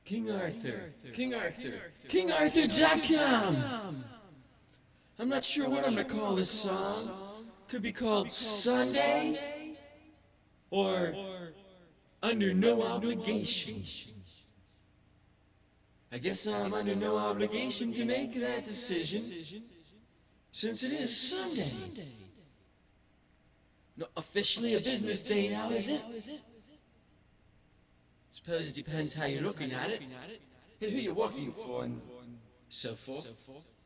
King Arthur, King Arthur, KingArthur.com. I'm not sure what I'm gonna call this song. Could be called Sunday or Under No Obligation. I guess I'm under no obligation to make that decision, since it is Sunday. Not officially a business day now, is it? Suppose it depends how you're looking at it, and who you're working for, and so forth.